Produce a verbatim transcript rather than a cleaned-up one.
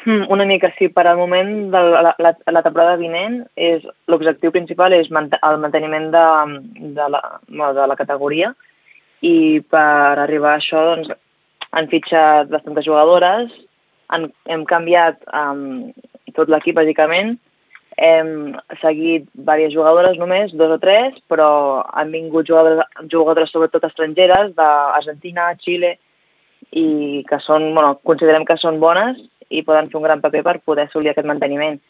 Mm, una mica sí, per al moment de la, la, la temporada vinent és l'objectiu principal és mant el manteniment de, de, la, bueno, de la categoria i per arribar a això doncs, han fitxat bastantes jugadores, han, hem canviat um, tot l'equip bàsicament, hem seguit diverses jugadores només, dos o tres, però han vingut jugadores, jugadores sobretot estrangeres d'Argentina, Xile, i que són, bueno, considerem que són bones i poden fer un gran paper per poder assolir aquest manteniment.